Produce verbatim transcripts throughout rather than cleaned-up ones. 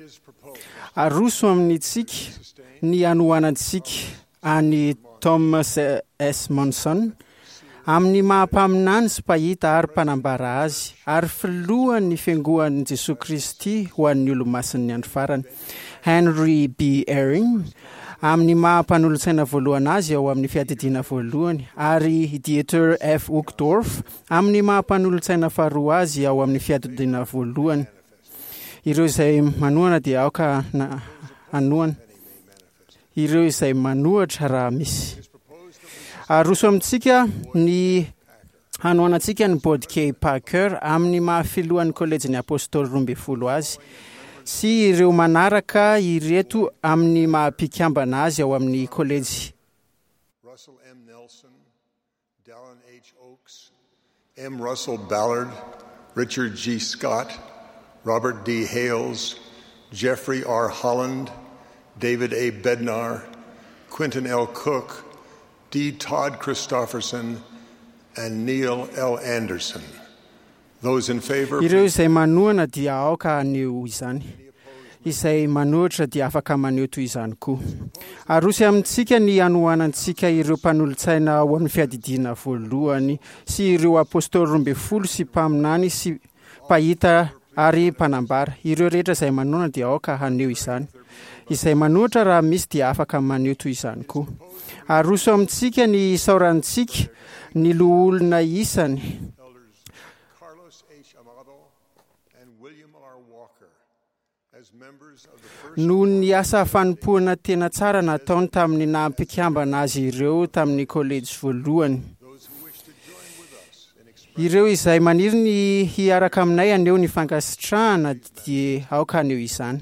aroso amin'ntsika ny anohanantsika any Thomas S. Monson amin'ny mahampaminany sy pahita ary mpanambara azy ary filohan'ny fiangohan'i Jesoa Kristy ho an'ny olo-masin'ny andro farany Henry B. Eyring amin'ny mahampanolo-tsaina voalohany azy ao amin'ny fiadidiana voalohany ary Dieter F. Uchtdorf amin'ny mahampanolo-tsaina faharoa azy ao amin'ny fiadidiana voalohany. Ireo izay manohana dia aoka na anohana ireo izay manohatra raha misy. Aroso amintsika ny hanohanantsika ny Bod K. Parker amin'ny mahafilohan'ny kolejin'ny apôstôly roa ambin'ny folo azy sy ireo manaraka ireto amin'ny mahampikambana azy ao amin'ny kolejy. Russell M. Nelson, Dallin H. Oaks, M. Russell Ballard, Richard G. Scott, Robert D. Hales, Jeffrey R. Holland, David A. Bednar, Quentin L. Cook, D. Todd Christofferson, and Neil L. Anderson. Those in favor. Ireo izay manohana dia aoka aneo izany. Izay manohatra dia afaka maneho toy izany koa. Aroso amintsika ny anohanantsika ireo mpanolotsaina ao amin'ny fiadidiana voalohany sy ireo apôstôly roa ambin'ny folo sy mpaminany sy pahita ary mpanambara. Ireo rehetra izay manohana dia aoka haneho izany. Izay manohatra raha misy dia afaka maneho toy izany koa. Aroso amintsika ny saorantsika ny loholona isany. Noho ny asa fanompoana tena tsara nataony tamin'ny nahampikambana azy ireo tamin'ny kolejy voalohany. Ireo izay maniry ny hiaraka aminay aneo ny fankasitrahana dia aoka aneo izany.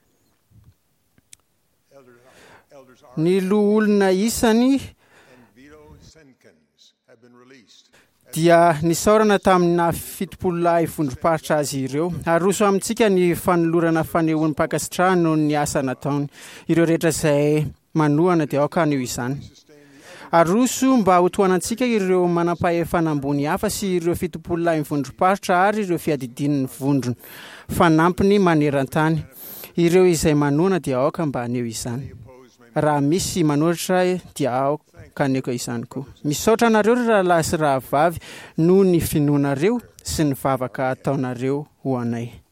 Ny loholona isany dia nisaorana tamin'ny fitopolo lahy vondrom-paritra azy ireo. Aroso amintsika ny fanolorana fanehoan'ny mpankasitrahana noho ny asa nataony. Ireo rehetra izay manohana dia aoka aneo izany. Aroso mba hotoanantsika ireo manam-pahefana ambony hafa sy ireo fitopolo lahy vondrom-paritra ary ireo fiadidin'ny vondrona fanampiny maneran-tany. Ireo izay manohana dia aoka mba aneo izany. Raha misy manohatra dia aoka aneo izany koa. Misaotra anareo raha lahy sy raha vavy noho ny finoanareo sy ny vavaka ataonareo ho anay.